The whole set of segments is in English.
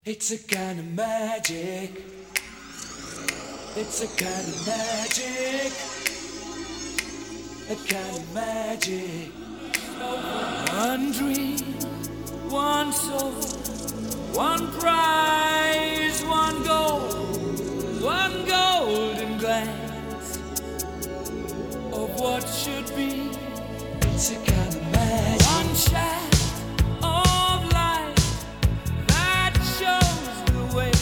It's a kind of magic. It's a kind of magic. A kind of magic. One dream, one soul, one prize, one golden glance of what should be. It's a kind of magic. One shaft of light that shows the way.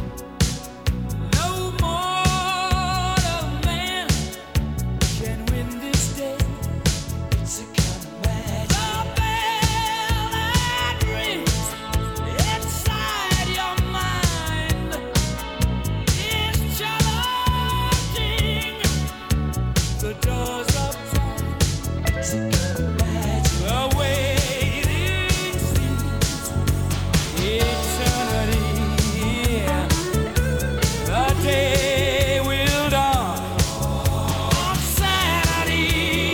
No mortal man can win this day. It's a kind of magic. The bell that rings inside your mind is challenging the doors of time. It's a kind of magic. The waiting seems eternity. The day will dawn on Saturday.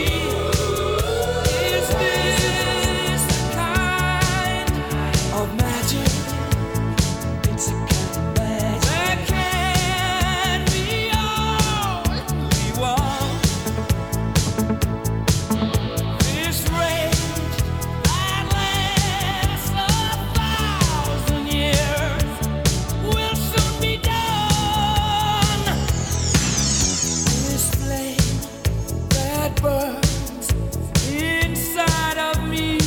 Is this the kind of magic? It's a kind of magic. There can be only one. This rage that lasts 1,000 years will soon be done. This flame that burns inside of me,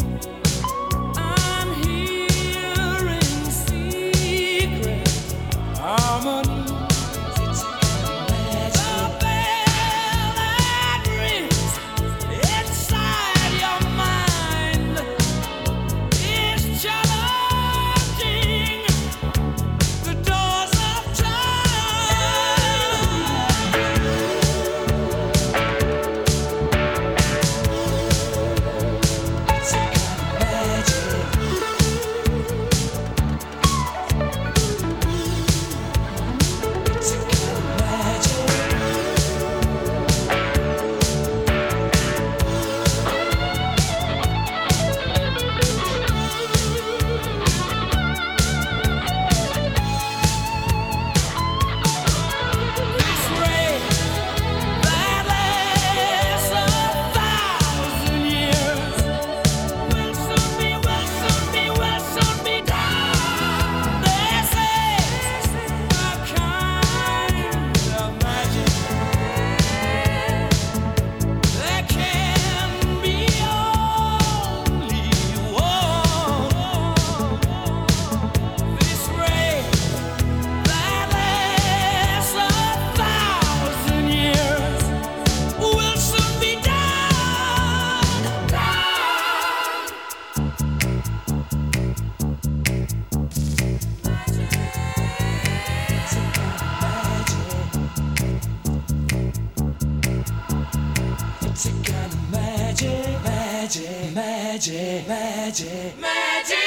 I'm hearing secret harmonies. It's a kind of magic. The bell that rings inside your mind is challenging the doors of time. It's a kind of magic. It's a kind of magic. This ray that lasts 1,000 years will soon be done. This is a kind of magic. There can be only one. This ray that lasts 1,000 years will soon be done. It's a kind of magic. It's a kind of magic, magic, magic, magic, magic.